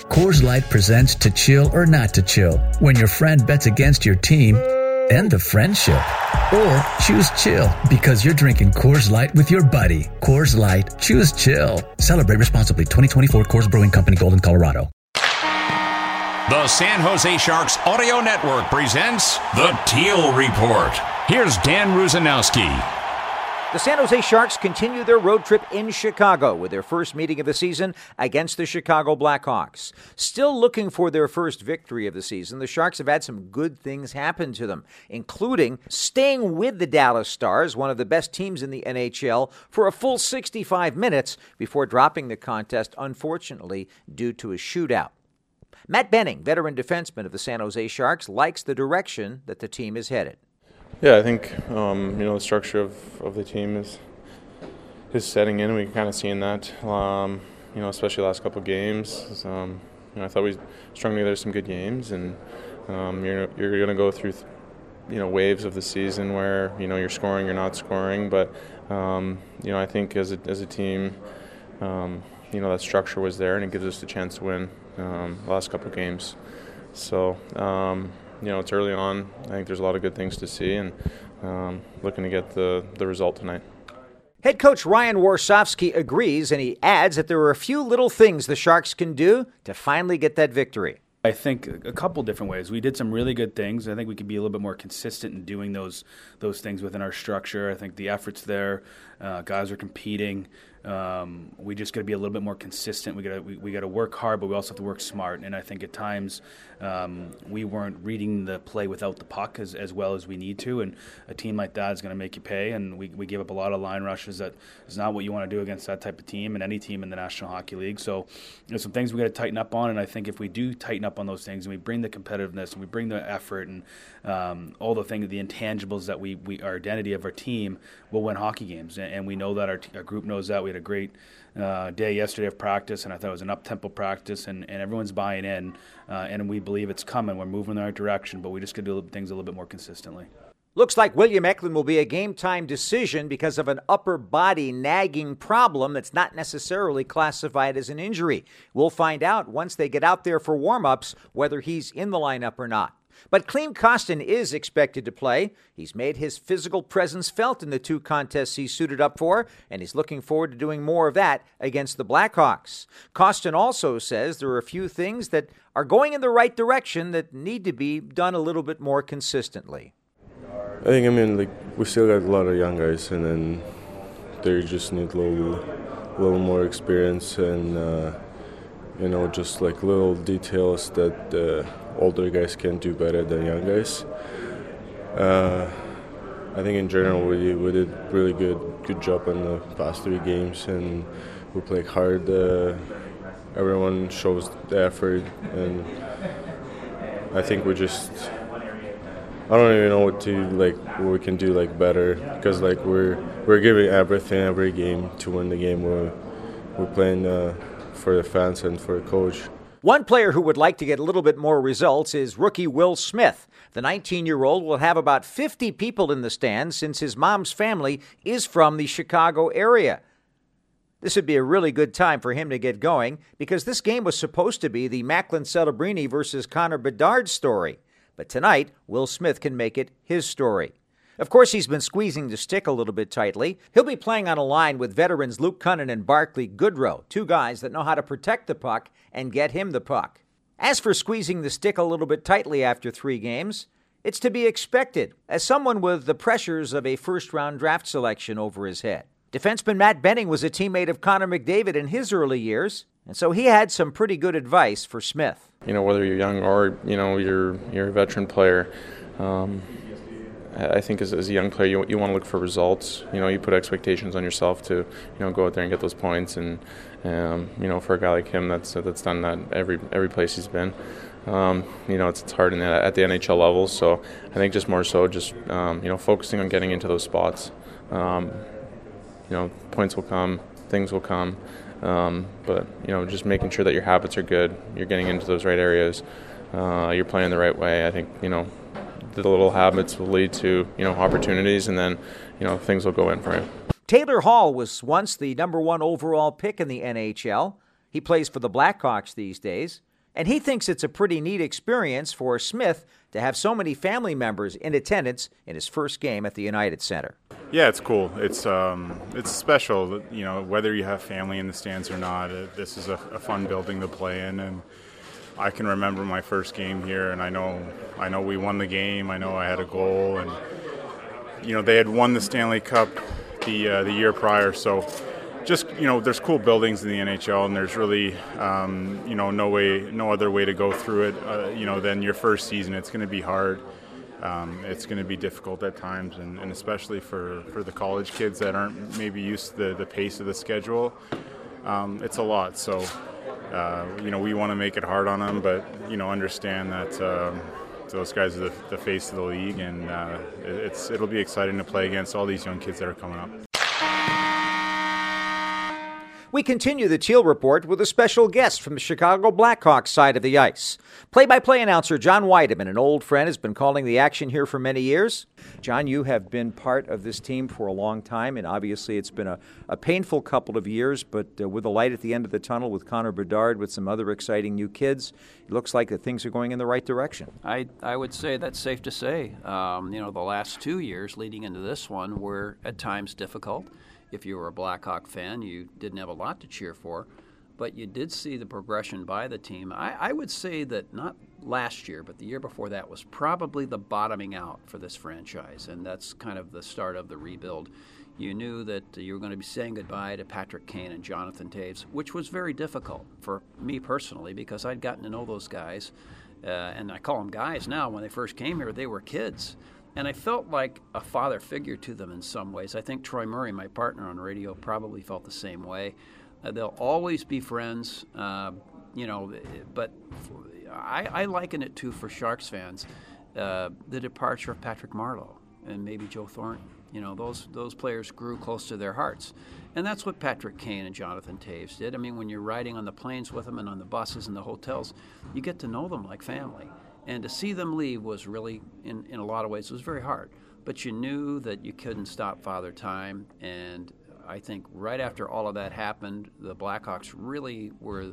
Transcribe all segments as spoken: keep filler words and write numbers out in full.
Coors Light presents To Chill or Not to Chill, when your friend bets against your team and the friendship. Or choose chill because you're drinking Coors Light with your buddy. Coors Light, choose chill. Celebrate responsibly. twenty twenty-four Coors Brewing Company, Golden, Colorado. The San Jose Sharks Audio Network presents The Teal Report. Here's Dan Rusanowski. The San Jose Sharks continue their road trip in Chicago with their first meeting of the season against the Chicago Blackhawks. Still looking for their first victory of the season, the Sharks have had some good things happen to them, including staying with the Dallas Stars, one of the best teams in the N H L, for a full sixty-five minutes before dropping the contest, unfortunately, due to a shootout. Matt Benning, veteran defenseman of the San Jose Sharks, likes the direction that the team is headed. Yeah, I think um, you know the structure of, of the team is is setting in. We can kind of seeing that, um, you know, especially the last couple of games. Um, you know, I thought we strung together some good games, and um, you're you're going to go through, you know, waves of the season where you know you're scoring, you're not scoring, but um, you know I think as a as a team, um, you know that structure was there, and it gives us the chance to win um, the last couple of games. So. Um, You know, it's early on. I think there's a lot of good things to see, and um, looking to get the, the result tonight. Head coach Ryan Warsofsky agrees, and he adds that there are a few little things the Sharks can do to finally get that victory. I think a couple different ways. We did some really good things. I think we could be a little bit more consistent in doing those those things within our structure. I think the effort's there. Uh, guys are competing. Um, we just got to be a little bit more consistent. We got to we, we got to work hard, but we also have to work smart. And I think at times um, we weren't reading the play without the puck as, as well as we need to. And a team like that is going to make you pay. And we we gave up a lot of line rushes. That is not what you want to do against that type of team and any team in the National Hockey League. So there's some things we got to tighten up on. And I think if we do tighten up on those things and we bring the competitiveness and we bring the effort and um, all the things, the intangibles that we, we our identity of our team, we'll win hockey games. And, and we know that our, our group knows that. We had a great uh, day yesterday of practice, and I thought it was an up-tempo practice, and, and everyone's buying in, uh, and we believe it's coming. We're moving in the right direction, but we just got to do things a little bit more consistently. Looks like William Eklund will be a game-time decision because of an upper body nagging problem that's not necessarily classified as an injury. We'll find out once they get out there for warm-ups whether he's in the lineup or not. But Klim Kostin is expected to play. He's made his physical presence felt in the two contests he's suited up for, and he's looking forward to doing more of that against the Blackhawks. Kostin also says there are a few things that are going in the right direction that need to be done a little bit more consistently. I think, I mean, like, we still got a lot of young guys, and then they just need a little, little more experience and, uh, you know, just like little details that uh, older guys can do better than young guys. Uh, I think in general we we did really good good job in the past three games, and we played hard. Uh, everyone shows the effort, and I think we just I don't even know what to like what we can do like better, because like we're we're giving everything every game to win the game. We're we're playing uh, for the fans and for the coach. One player who would like to get a little bit more results is rookie Will Smith. The nineteen-year-old will have about fifty people in the stands since his mom's family is from the Chicago area. This would be a really good time for him to get going because this game was supposed to be the Macklin Celebrini versus Connor Bedard story. But tonight, Will Smith can make it his story. Of course, he's been squeezing the stick a little bit tightly. He'll be playing on a line with veterans Luke Cunnin and Barclay Goodrow, two guys that know how to protect the puck and get him the puck. As for squeezing the stick a little bit tightly after three games, it's to be expected, as someone with the pressures of a first-round draft selection over his head. Defenseman Matt Benning was a teammate of Connor McDavid in his early years, and so he had some pretty good advice for Smith. You know, whether you're young or, you know, you're you're a veteran player, um, I think as, as a young player, you, you want to look for results. You know, you put expectations on yourself to, you know, go out there and get those points. And, um, you know, for a guy like him, that's that's done that every every place he's been. Um, you know, it's, it's hard in the, at the N H L level. So I think just more so just, um, you know, focusing on getting into those spots. Um, you know, points will come, things will come. Um, but, you know, just making sure that your habits are good, you're getting into those right areas, uh, you're playing the right way. I think, you know, the little habits will lead to, you know, opportunities, and then, you know, things will go in for you. Taylor Hall was once the number one overall pick in the N H L. He plays for the Blackhawks these days. And he thinks it's a pretty neat experience for Smith to have so many family members in attendance in his first game at the United Center. Yeah, it's cool. It's um, it's special, you know, whether you have family in the stands or not. Uh, this is a, a fun building to play in, and I can remember my first game here, and I know I know we won the game. I know I had a goal, and you know they had won the Stanley Cup the uh, the year prior, so. Just, you know, there's cool buildings in the N H L, and there's really, um, you know, no way, no other way to go through it, uh, you know, than your first season. It's going to be hard. Um, it's going to be difficult at times, and, and especially for, for the college kids that aren't maybe used to the, the pace of the schedule. Um, it's a lot. So, uh, you know, we want to make it hard on them, but, you know, understand that um, those guys are the, the face of the league, and uh, it's it'll be exciting to play against all these young kids that are coming up. We continue the Teal Report with a special guest from the Chicago Blackhawks side of the ice. Play-by-play announcer John Wiedeman, an old friend, has been calling the action here for many years. John, you have been part of this team for a long time, and obviously it's been a, a painful couple of years, but uh, with a light at the end of the tunnel with Connor Bedard, with some other exciting new kids, it looks like that things are going in the right direction. I, I would say that's safe to say. Um, you know, the last two years leading into this one were at times difficult. If you were a Blackhawk fan, you didn't have a lot to cheer for, but you did see the progression by the team. I, I would say that not last year, but the year before that was probably the bottoming out for this franchise, and that's kind of the start of the rebuild. You knew that you were going to be saying goodbye to Patrick Kane and Jonathan Toews, which was very difficult for me personally because I'd gotten to know those guys, uh, and I call them guys now. When they first came here, they were kids. And I felt like a father figure to them in some ways. I think Troy Murray, my partner on radio, probably felt the same way. Uh, they'll always be friends, uh, you know, but I, I liken it to, for Sharks fans, uh, the departure of Patrick Marleau and maybe Joe Thornton. You know, those those players grew close to their hearts. And that's what Patrick Kane and Jonathan Toews did. I mean, when you're riding on the planes with them and on the buses and the hotels, you get to know them like family. And to see them leave was really, in, in a lot of ways, it was very hard. But you knew that you couldn't stop Father Time. And I think right after all of that happened, the Blackhawks really were,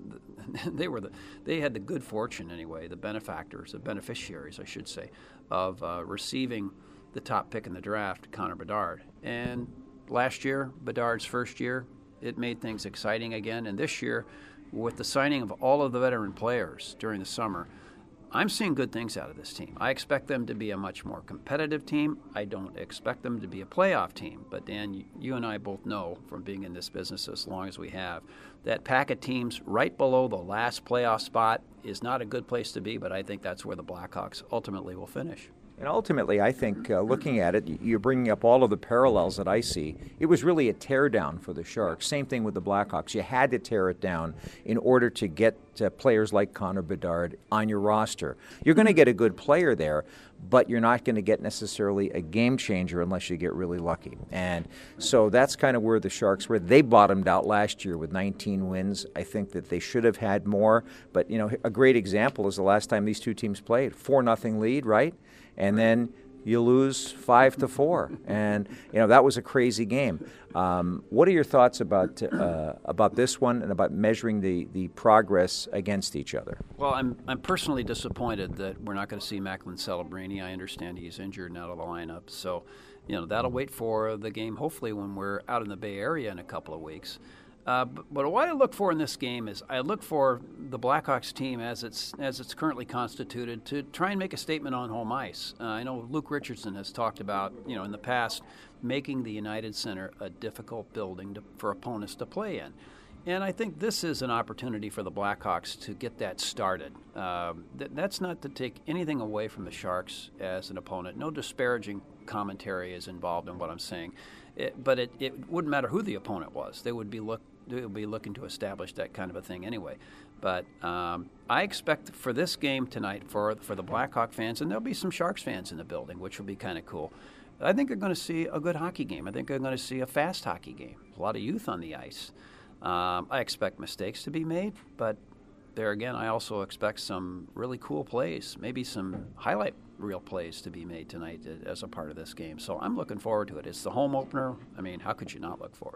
they were the, they had the good fortune anyway, the benefactors, the beneficiaries, I should say, of uh, receiving the top pick in the draft, Connor Bedard. And last year, Bedard's first year, it made things exciting again. And this year, with the signing of all of the veteran players during the summer, I'm seeing good things out of this team. I expect them to be a much more competitive team. I don't expect them to be a playoff team. But, Dan, you, you and I both know from being in this business as long as we have that pack of teams right below the last playoff spot is not a good place to be, but I think that's where the Blackhawks ultimately will finish. And ultimately, I think, uh, looking at it, you're bringing up all of the parallels that I see. It was really a teardown for the Sharks. Same thing with the Blackhawks. You had to tear it down in order to get uh, players like Connor Bedard on your roster. You're going to get a good player there, but you're not going to get necessarily a game changer unless you get really lucky. And so that's kind of where the Sharks were. They bottomed out last year with nineteen wins. I think that they should have had more. But, you know, a great example is the last time these two teams played. four nothing lead, right? And then you lose five to four, and you know that was a crazy game. Um, what are your thoughts about uh, about this one and about measuring the, the progress against each other? Well, I'm I'm personally disappointed that we're not going to see Macklin Celebrini. I understand he's injured and out of the lineup, so you know that'll wait for the game. Hopefully, when we're out in the Bay Area in a couple of weeks. Uh, but, but what I look for in this game is I look for the Blackhawks team as it's as it's currently constituted to try and make a statement on home ice. Uh, I know Luke Richardson has talked about, you know, in the past making the United Center a difficult building to, for opponents to play in. And I think this is an opportunity for the Blackhawks to get that started. Um, th- that's not to take anything away from the Sharks as an opponent. No disparaging commentary is involved in what I'm saying. It, but it, it wouldn't matter who the opponent was. They would be look they would be looking to establish that kind of a thing anyway. But um, I expect for this game tonight for for the Blackhawk fans, and there'll be some Sharks fans in the building, which will be kind of cool. I think they're going to see a good hockey game. I think they're going to see a fast hockey game. A lot of youth on the ice. Um, I expect mistakes to be made, but there again, I also expect some really cool plays, maybe some highlight reel plays to be made tonight as a part of this game. So I'm looking forward to it. It's the home opener. I mean, how could you not look forward to it?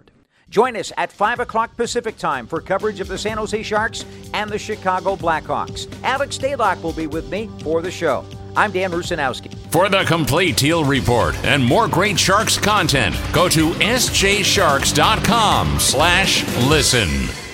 Join us at five o'clock Pacific Time for coverage of the San Jose Sharks and the Chicago Blackhawks. Alex Daylock will be with me for the show. I'm Dan Rusanowski. For the complete Teal Report and more great Sharks content, go to s j sharks dot com slash listen.